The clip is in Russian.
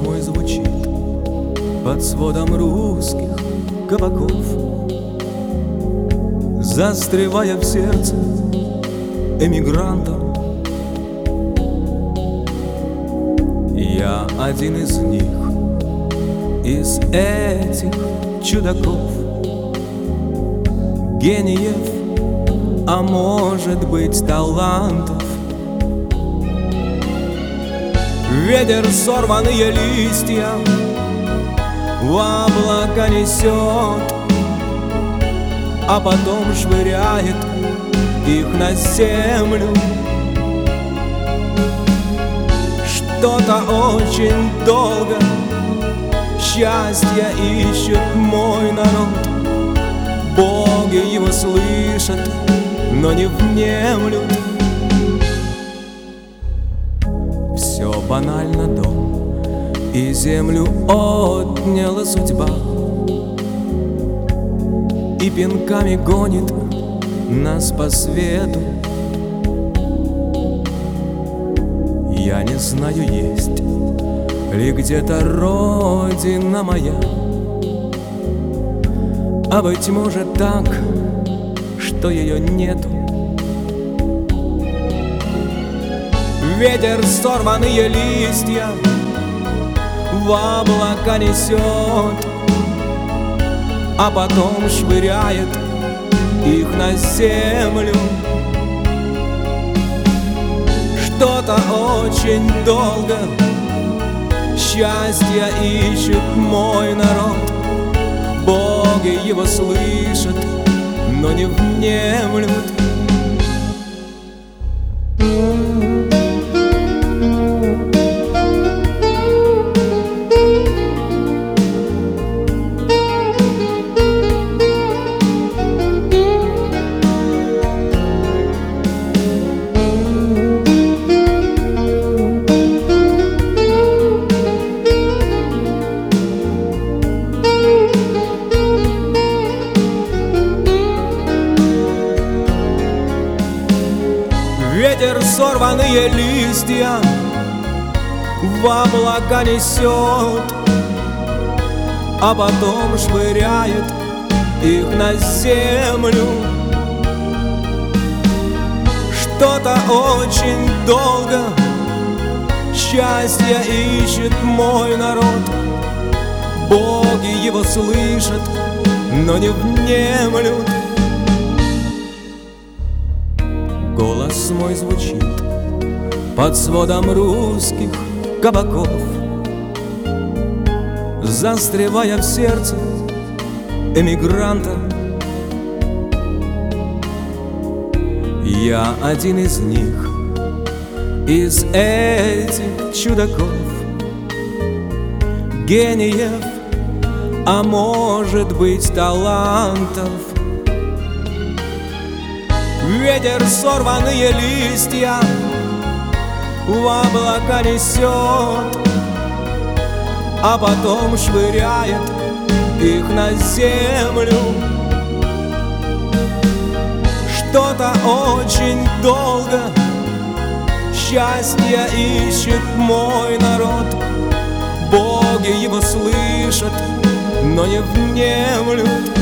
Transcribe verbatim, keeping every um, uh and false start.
мой звучит под сводом русских кабаков, застревая в сердце эмигрантом. Я один из них, из этих чудаков, гениев, а может быть талантов. Ветер сорванные листья в облака несет, а потом швыряет их на землю. Что-то очень долго счастья ищет мой народ. Боги его слышат, но не внемлют. Все банально, дом и землю отняла судьба, и пинками гонит нас по свету. Я не знаю, есть ли где-то родина моя, а быть может так, что ее нету. Ветер сорванные листья в облака несет, а потом швыряет их на землю. Что-то очень долго счастья ищет мой народ. Боги его слышат, но не внемлют. Ветер сорванные листья в облака несет, а потом швыряет их на землю. Что-то очень долго счастья ищет мой народ. Боги его слышат, но не внемлют. Голос мой звучит под сводом русских кабаков, застревая в сердце эмигранта. Я один из них, из этих чудаков, гениев, а может быть талантов. Ветер сорванные листья в облака несет, а потом швыряет их на землю. Что-то очень долго счастья ищет мой народ. Боги его слышат, но не внемлют.